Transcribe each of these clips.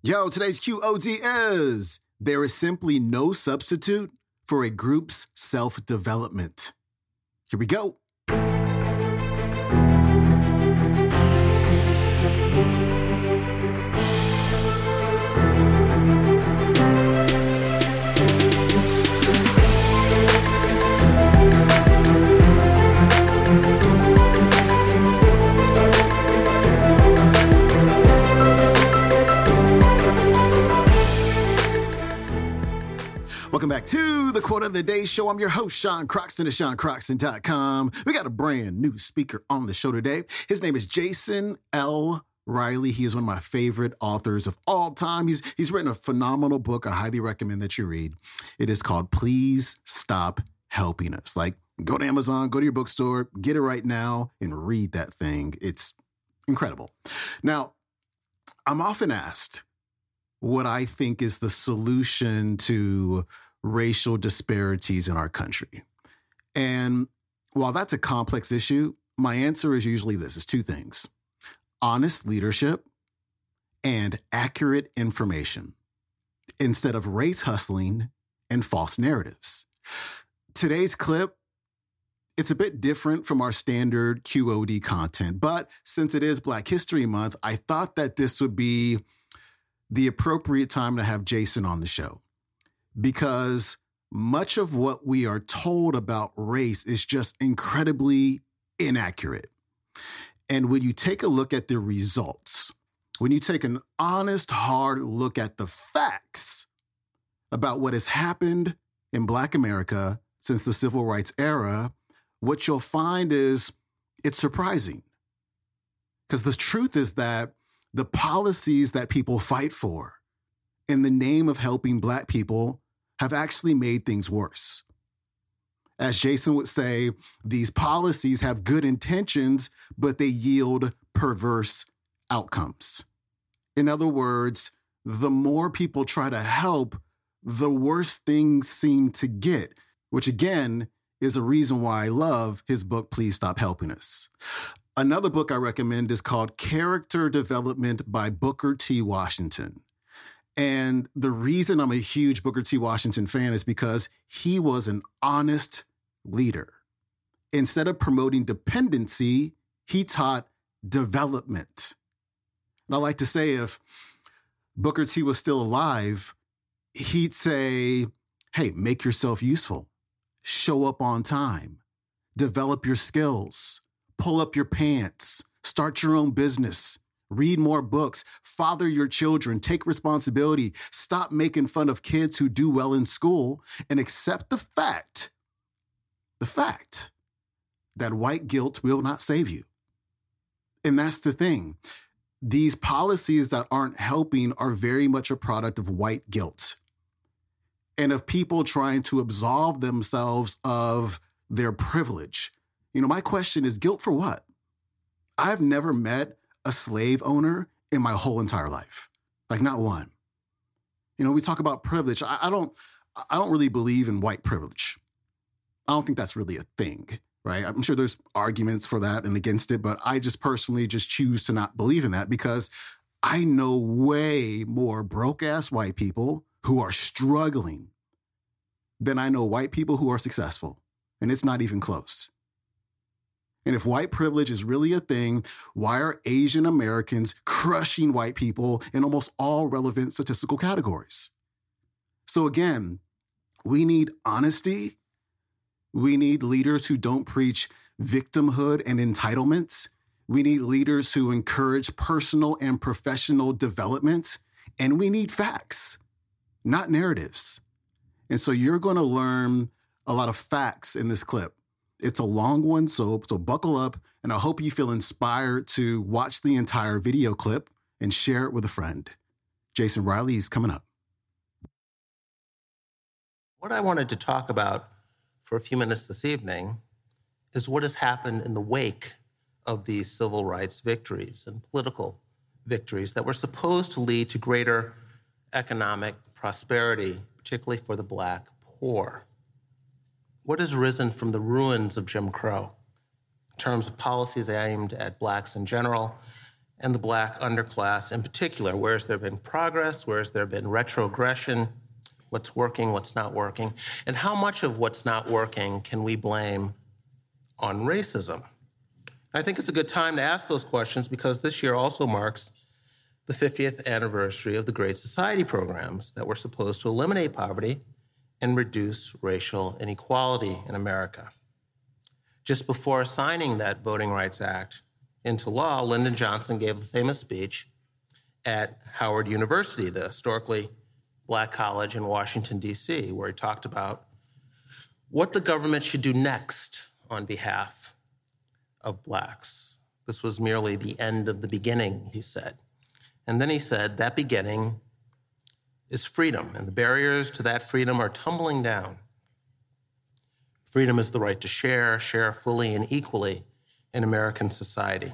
Yo, today's QOD is, there is simply no substitute for a group's self-development. Here we go. Welcome back to the Quote of the Day Show. I'm your host, Sean Croxton of SeanCroxton.com. We got a brand new speaker on the show today. His name is Jason L. Riley. He is one of my favorite authors of all time. He's written a phenomenal book I highly recommend that you read. It is called Please Stop Helping Us. Like, go to Amazon, go to your bookstore, get it right now, and read that thing. It's incredible. Now, I'm often asked what I think is the solution to racial disparities in our country. And while that's a complex issue, my answer is usually this. It's two things: honest leadership and accurate information instead of race hustling and false narratives. Today's clip, it's a bit different from our standard QOD content, but since it is Black History Month, I thought that this would be the appropriate time to have Jason on the show, because much of what we are told about race is just incredibly inaccurate. And when you take a look at the results, when you take an honest, hard look at the facts about what has happened in Black America since the Civil Rights era, what you'll find is it's surprising. Because the truth is that the policies that people fight for in the name of helping Black people have actually made things worse. As Jason would say, these policies have good intentions, but they yield perverse outcomes. In other words, the more people try to help, the worse things seem to get, which again is a reason why I love his book, Please Stop Helping Us. Another book I recommend is called Character Development by Booker T. Washington. And the reason I'm a huge Booker T. Washington fan is because he was an honest leader. Instead of promoting dependency, he taught development. And I like to say, if Booker T was still alive, he'd say, hey, make yourself useful, show up on time, develop your skills, pull up your pants, start your own business, read more books, father your children, take responsibility, stop making fun of kids who do well in school, and accept the fact that white guilt will not save you. And that's the thing. These policies that aren't helping are very much a product of white guilt and of people trying to absolve themselves of their privilege. You know, my question is, guilt for what? I've never met a slave owner in my whole entire life. Like, not one. You know, we talk about privilege. I don't really believe in white privilege. I don't think that's really a thing, right? I'm sure there's arguments for that and against it, but I just personally just choose to not believe in that because I know way more broke-ass white people who are struggling than I know white people who are successful. And it's not even close. And if white privilege is really a thing, why are Asian Americans crushing white people in almost all relevant statistical categories? So again, we need honesty. We need leaders who don't preach victimhood and entitlements. We need leaders who encourage personal and professional development. And we need facts, not narratives. And so you're going to learn a lot of facts in this clip. It's a long one, so buckle up, and I hope you feel inspired to watch the entire video clip and share it with a friend. Jason Riley is coming up. What I wanted to talk about for a few minutes this evening is what has happened in the wake of these civil rights victories and political victories that were supposed to lead to greater economic prosperity, particularly for the Black poor. What has risen from the ruins of Jim Crow in terms of policies aimed at Blacks in general and the Black underclass in particular. Where has there been progress? Where has there been retrogression? What's working, what's not working? And how much of what's not working can we blame on racism? I think it's a good time to ask those questions because this year also marks the 50th anniversary of the Great Society programs that were supposed to eliminate poverty and reduce racial inequality in America. Just before signing that Voting Rights Act into law, Lyndon Johnson gave a famous speech at Howard University, the historically Black college in Washington, D.C., where he talked about what the government should do next on behalf of Blacks. This was merely the end of the beginning, he said. And then he said, that beginning is freedom, and the barriers to that freedom are tumbling down. Freedom is the right to share fully and equally in American society.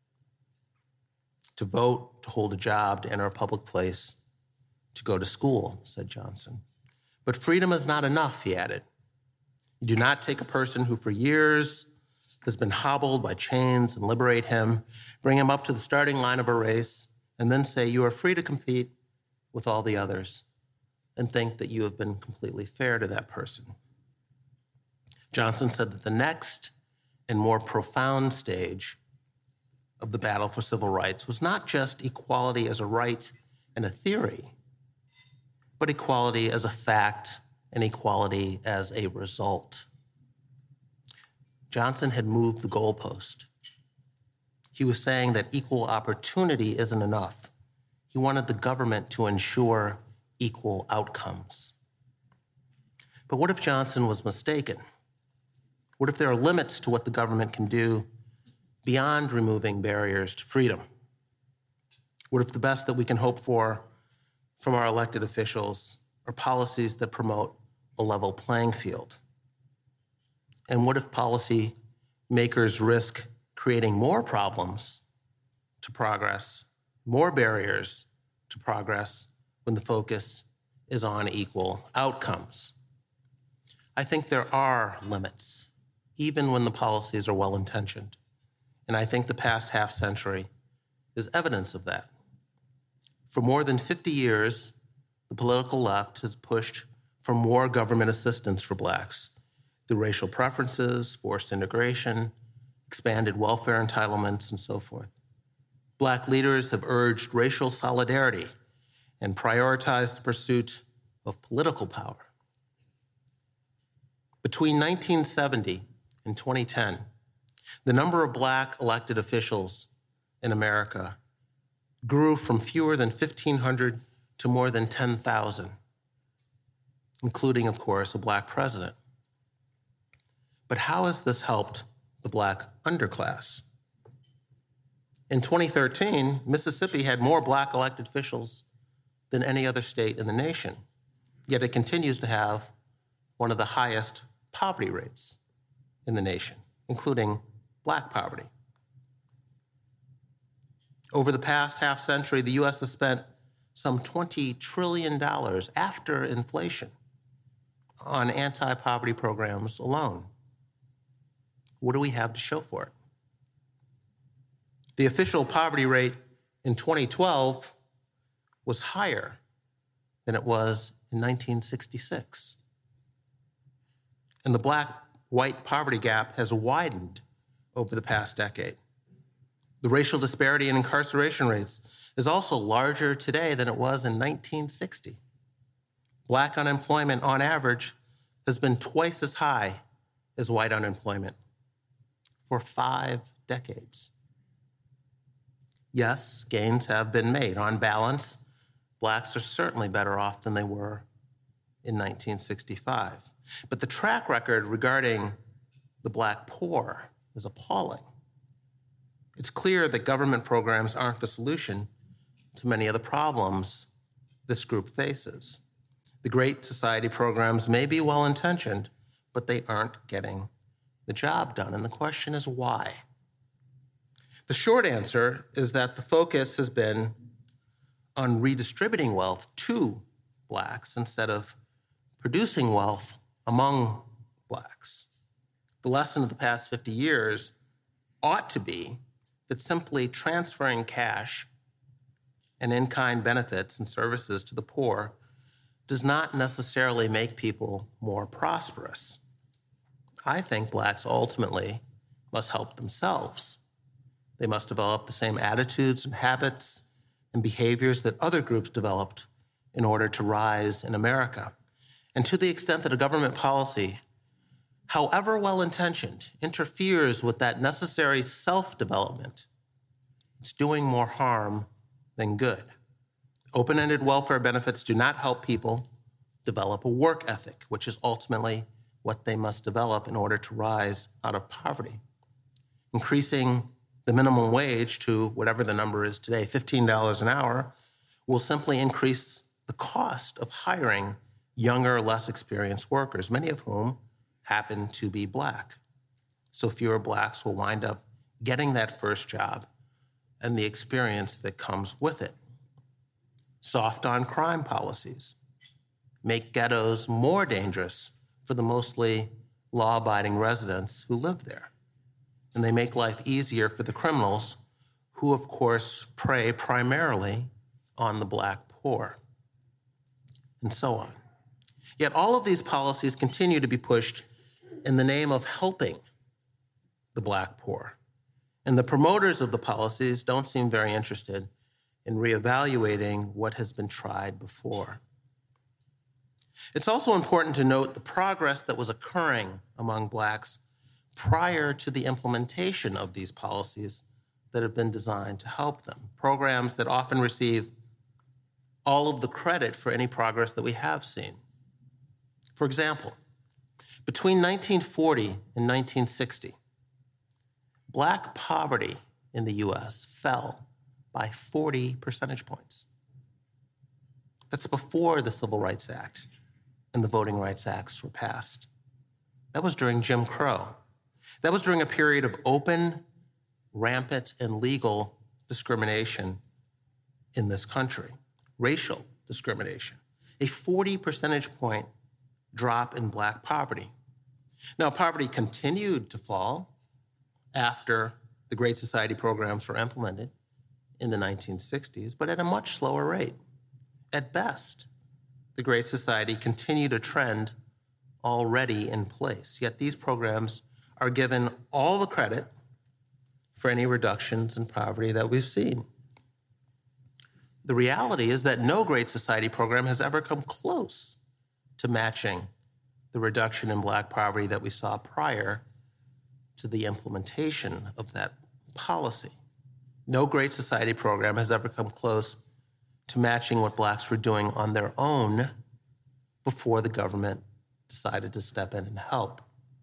To vote, to hold a job, to enter a public place, to go to school, said Johnson. But freedom is not enough, he added. You do not take a person who for years has been hobbled by chains and liberate him, bring him up to the starting line of a race, and then say you are free to compete with all the others and think that you have been completely fair to that person. Johnson said that the next and more profound stage of the battle for civil rights was not just equality as a right and a theory, but equality as a fact and equality as a result. Johnson had moved the goalpost. He was saying that equal opportunity isn't enough. He wanted the government to ensure equal outcomes. But what if Johnson was mistaken? What if there are limits to what the government can do beyond removing barriers to freedom? What if the best that we can hope for from our elected officials are policies that promote a level playing field? And what if policy makers risk creating more problems to progress, more barriers to progress when the focus is on equal outcomes? I think there are limits, even when the policies are well-intentioned. And I think the past half century is evidence of that. For more than 50 years, the political left has pushed for more government assistance for Blacks through racial preferences, forced integration, expanded welfare entitlements, and so forth. Black leaders have urged racial solidarity and prioritized the pursuit of political power. Between 1970 and 2010, the number of Black elected officials in America grew from fewer than 1,500 to more than 10,000, including, of course, a Black president. But how has this helped the Black underclass? In 2013, Mississippi had more Black elected officials than any other state in the nation, yet it continues to have one of the highest poverty rates in the nation, including Black poverty. Over the past half century, the U.S. has spent some $20 trillion after inflation on anti-poverty programs alone. What do we have to show for it? The official poverty rate in 2012 was higher than it was in 1966. And the Black-white poverty gap has widened over the past decade. The racial disparity in incarceration rates is also larger today than it was in 1960. Black unemployment, on average, has been twice as high as white unemployment for 5 decades. Yes, gains have been made. On balance, Blacks are certainly better off than they were in 1965. But the track record regarding the Black poor is appalling. It's clear that government programs aren't the solution to many of the problems this group faces. The Great Society programs may be well-intentioned, but they aren't getting the job done. And the question is why? The short answer is that the focus has been on redistributing wealth to Blacks instead of producing wealth among Blacks. The lesson of the past 50 years ought to be that simply transferring cash and in-kind benefits and services to the poor does not necessarily make people more prosperous. I think Blacks ultimately must help themselves. They must develop the same attitudes and habits and behaviors that other groups developed in order to rise in America. And to the extent that a government policy, however well-intentioned, interferes with that necessary self-development, it's doing more harm than good. Open-ended welfare benefits do not help people develop a work ethic, which is ultimately what they must develop in order to rise out of poverty. Increasing the minimum wage to whatever the number is today, $15 an hour, will simply increase the cost of hiring younger, less experienced workers, many of whom happen to be Black. So fewer Blacks will wind up getting that first job and the experience that comes with it. Soft on crime policies make ghettos more dangerous for the mostly law-abiding residents who live there. And they make life easier for the criminals who, of course, prey primarily on the Black poor, and so on. Yet all of these policies continue to be pushed in the name of helping the Black poor. And the promoters of the policies don't seem very interested in reevaluating what has been tried before. It's also important to note the progress that was occurring among Blacks prior to the implementation of these policies that have been designed to help them, programs that often receive all of the credit for any progress that we have seen. For example, between 1940 and 1960, Black poverty in the US fell by 40 percentage points. That's before the Civil Rights Act and the Voting Rights Acts were passed. That was during Jim Crow. That was during a period of open, rampant, and legal discrimination in this country, racial discrimination, a 40 percentage point drop in Black poverty. Now, poverty continued to fall after the Great Society programs were implemented in the 1960s, but at a much slower rate. At best, the Great Society continued a trend already in place, yet these programs are given all the credit for any reductions in poverty that we've seen. The reality is that no Great Society program has ever come close to matching the reduction in Black poverty that we saw prior to the implementation of that policy. No Great Society program has ever come close to matching what Blacks were doing on their own before the government decided to step in and help.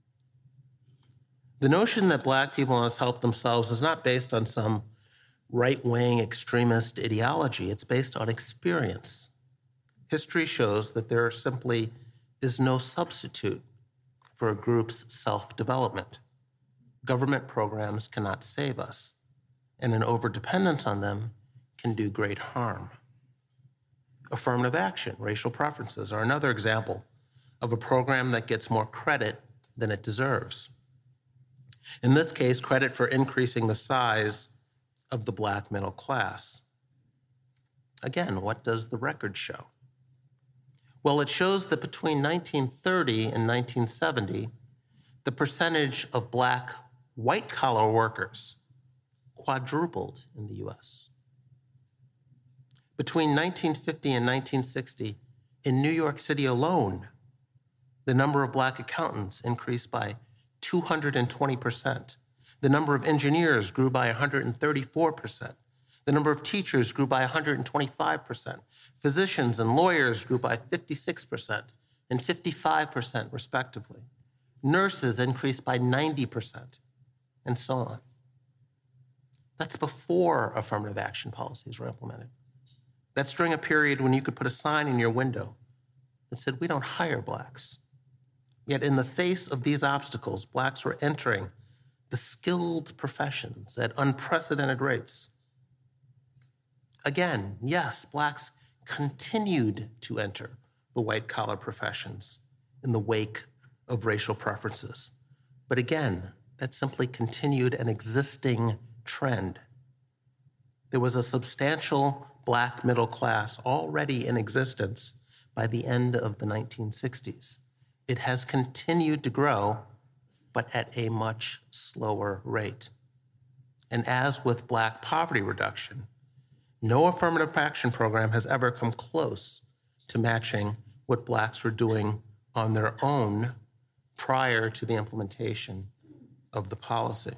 The notion that Black people must help themselves is not based on some right-wing extremist ideology. It's based on experience. History shows that there simply is no substitute for a group's self-development. Government programs cannot save us, and an overdependence on them can do great harm. Affirmative action, racial preferences, are another example of a program that gets more credit than it deserves. In this case, credit for increasing the size of the Black middle class. Again, what does the record show? Well, it shows that between 1930 and 1970, the percentage of Black white-collar workers quadrupled in the US. Between 1950 and 1960, in New York City alone, the number of Black accountants increased by 220%. The number of engineers grew by 134%. The number of teachers grew by 125%. Physicians and lawyers grew by 56% and 55%, respectively. Nurses increased by 90%, and so on. That's before affirmative action policies were implemented. That's during a period when you could put a sign in your window that said, "We don't hire Blacks." Yet in the face of these obstacles, Blacks were entering the skilled professions at unprecedented rates. Again, yes, Blacks continued to enter the white-collar professions in the wake of racial preferences. But again, that simply continued an existing trend. There was a substantial Black middle class already in existence by the end of the 1960s. It has continued to grow, but at a much slower rate. And as with Black poverty reduction, no affirmative action program has ever come close to matching what Blacks were doing on their own prior to the implementation of the policy.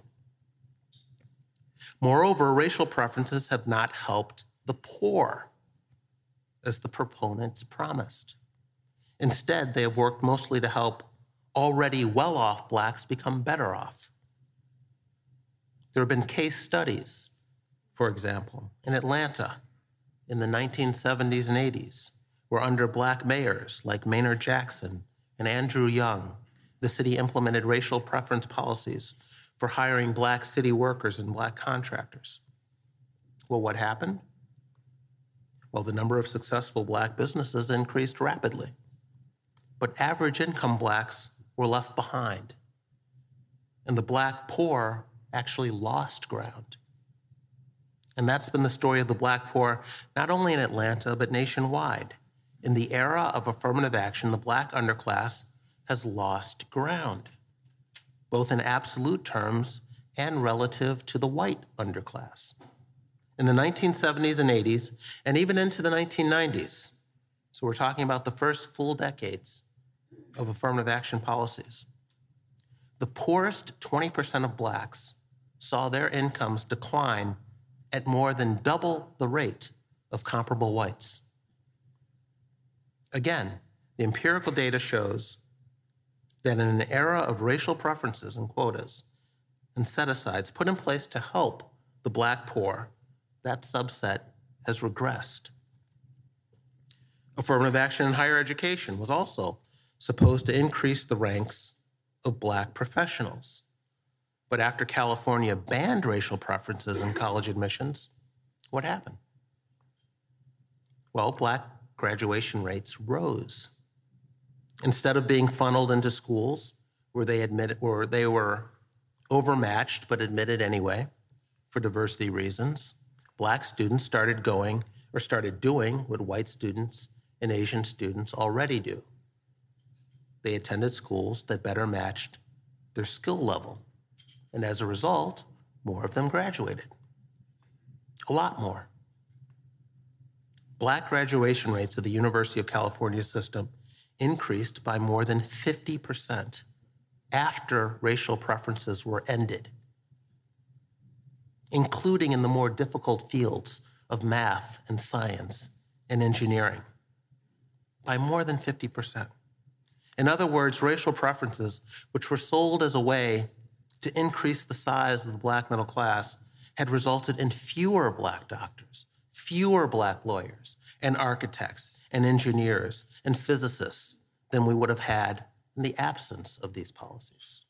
Moreover, racial preferences have not helped the poor, as the proponents promised. Instead, they have worked mostly to help already well-off Blacks become better off. There have been case studies, for example, in Atlanta in the 1970s and 80s, where under Black mayors like Maynard Jackson and Andrew Young, the city implemented racial preference policies for hiring Black city workers and Black contractors. Well, what happened? Well, the number of successful Black businesses increased rapidly, but average income Blacks were left behind, and the Black poor actually lost ground. And that's been the story of the Black poor, not only in Atlanta, but nationwide. In the era of affirmative action, the Black underclass has lost ground, both in absolute terms and relative to the white underclass. In the 1970s and 80s, and even into the 1990s, so we're talking about the first full decades of affirmative action policies, the poorest 20% of Blacks saw their incomes decline at more than double the rate of comparable whites. Again, the empirical data shows that in an era of racial preferences and quotas and set-asides put in place to help the Black poor, that subset has regressed. Affirmative action in higher education was also supposed to increase the ranks of Black professionals. But after California banned racial preferences in college admissions, what happened? Well, Black graduation rates rose. Instead of being funneled into schools where they were overmatched but admitted anyway for diversity reasons, Black students started doing what white students and Asian students already do. They attended schools that better matched their skill level. And as a result, more of them graduated. A lot more. Black graduation rates of the University of California system increased by more than 50% after racial preferences were ended, including in the more difficult fields of math and science and engineering, by more than 50%. In other words, racial preferences, which were sold as a way to increase the size of the Black middle class, had resulted in fewer Black doctors, fewer Black lawyers and architects and engineers and physicists than we would have had in the absence of these policies.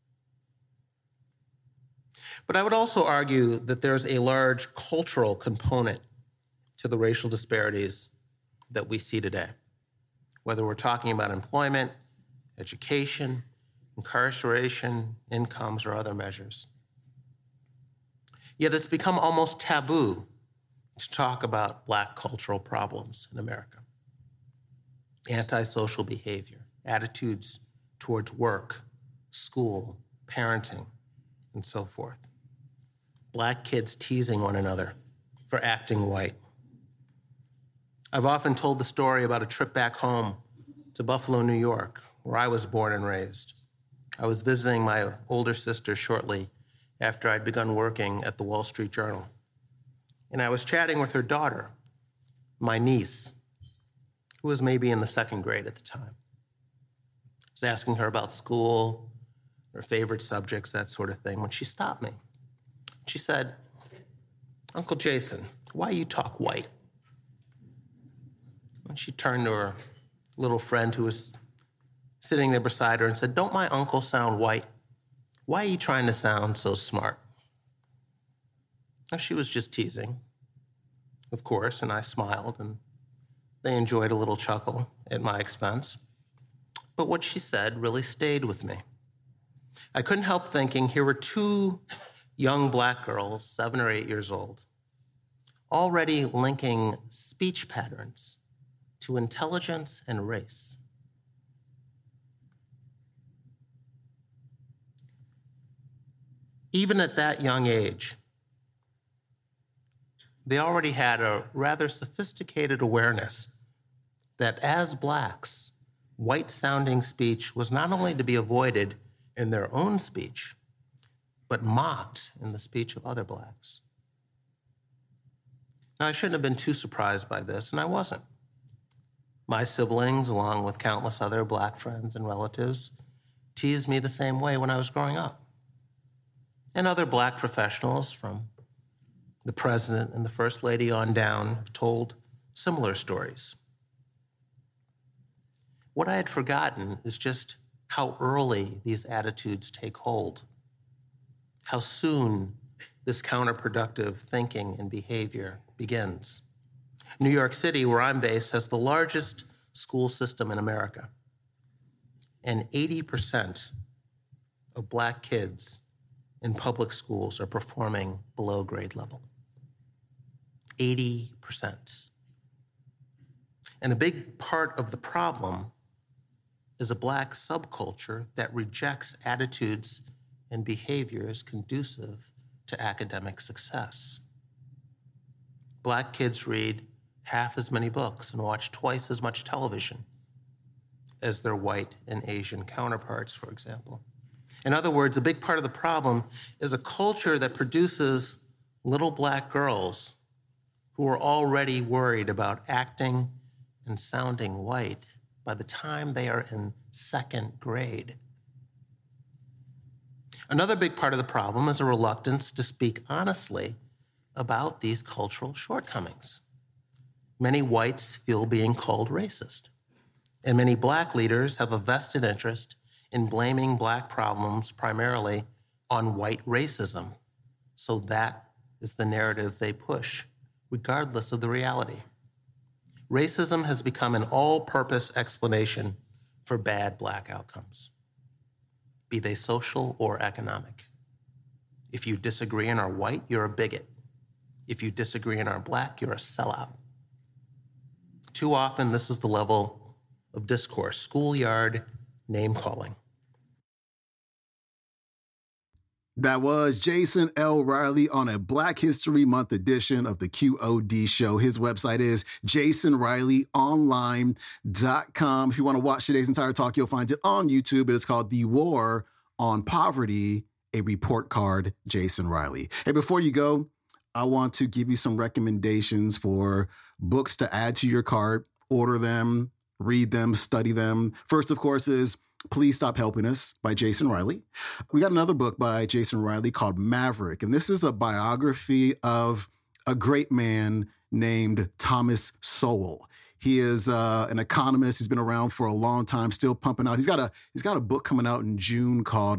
But I would also argue that there's a large cultural component to the racial disparities that we see today, whether we're talking about employment, education, incarceration, incomes, or other measures. Yet it's become almost taboo to talk about Black cultural problems in America. Antisocial behavior, attitudes towards work, school, parenting, and so forth. Black kids teasing one another for acting white. I've often told the story about a trip back home to Buffalo, New York, where I was born and raised. I was visiting my older sister shortly after I'd begun working at the Wall Street Journal. And I was chatting with her daughter, my niece, who was maybe in the second grade at the time. I was asking her about school, her favorite subjects, that sort of thing, when she stopped me. She said, "Uncle Jason, why you talk white?" And she turned to her little friend who was sitting there beside her and said, "Don't my uncle sound white? Why are you trying to sound so smart?" Now, she was just teasing, of course, and I smiled, and they enjoyed a little chuckle at my expense. But what she said really stayed with me. I couldn't help thinking here were two young Black girls, 7 or 8 years old, already linking speech patterns to intelligence and race. Even at that young age, they already had a rather sophisticated awareness that as Blacks, white-sounding speech was not only to be avoided in their own speech, but mocked in the speech of other Blacks. Now, I shouldn't have been too surprised by this, and I wasn't. My siblings, along with countless other Black friends and relatives, teased me the same way when I was growing up. And other Black professionals, from the president and the first lady on down, have told similar stories. What I had forgotten is just how early these attitudes take hold, how soon this counterproductive thinking and behavior begins. New York City, where I'm based, has the largest school system in America. And 80% of Black kids in public schools are performing below grade level. 80%. And a big part of the problem is a Black subculture that rejects attitudes and behaviors conducive to academic success. Black kids read half as many books and watch twice as much television as their white and Asian counterparts, for example. In other words, a big part of the problem is a culture that produces little Black girls who are already worried about acting and sounding white by the time they are in 2nd grade. Another big part of the problem is a reluctance to speak honestly about these cultural shortcomings. Many whites feel being called racist, and many Black leaders have a vested interest in blaming Black problems primarily on white racism. So that is the narrative they push, regardless of the reality. Racism has become an all-purpose explanation for bad Black outcomes, be they social or economic. If you disagree and are white, you're a bigot. If you disagree and are Black, you're a sellout. Too often, this is the level of discourse, schoolyard name-calling. That was Jason L. Riley on a Black History Month edition of the QOD Show. His website is jasonrileyonline.com. If you want to watch today's entire talk, you'll find it on YouTube. It is called The War on Poverty, a report card, Jason Riley. Hey, before you go, I want to give you some recommendations for books to add to your cart. Order them, read them, study them. First, of course, is Please Stop Helping Us by Jason Riley. We got another book by Jason Riley called Maverick, and this is a biography of a great man named Thomas Sowell. He is an economist. He's been around for a long time, still pumping out. He's got a book coming out in June called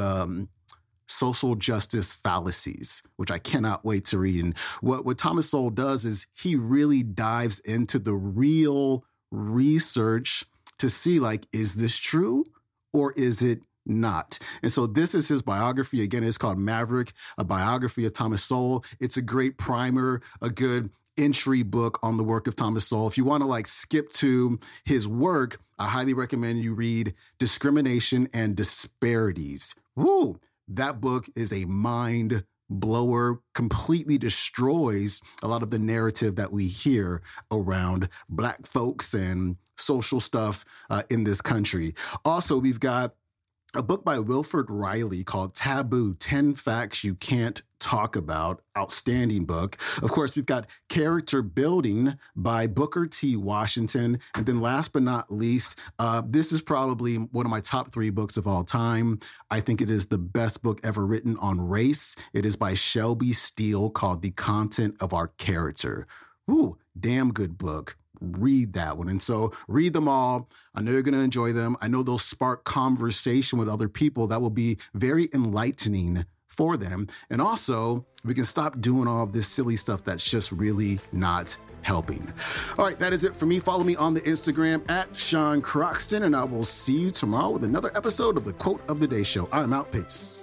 Social Justice Fallacies, which I cannot wait to read. And what Thomas Sowell does is he really dives into the real research to see, like, is this true? Or is it not? And so this is his biography. Again, it's called Maverick, a biography of Thomas Sowell. It's a great primer, a good entry book on the work of Thomas Sowell. If you want to skip to his work, I highly recommend you read Discrimination and Disparities. Woo! That book is a mind blower, completely destroys a lot of the narrative that we hear around Black folks and social stuff in this country. Also, we've got a book by Wilford Riley called Taboo, 10 Facts You Can't Talk About. Outstanding book. Of course, we've got Character Building by Booker T. Washington. And then last but not least, this is probably one of my top 3 books of all time. I think it is the best book ever written on race. It is by Shelby Steele called The Content of Our Character. Ooh, damn good book. Read that one. And so read them all. I know you're going to enjoy them. I know they'll spark conversation with other people that will be very enlightening for them. And also, we can stop doing all of this silly stuff that's just really not helping. All right, that is it for me. Follow me on the Instagram at Sean Croxton, and I will see you tomorrow with another episode of the Quote of the Day Show. I'm out. Peace.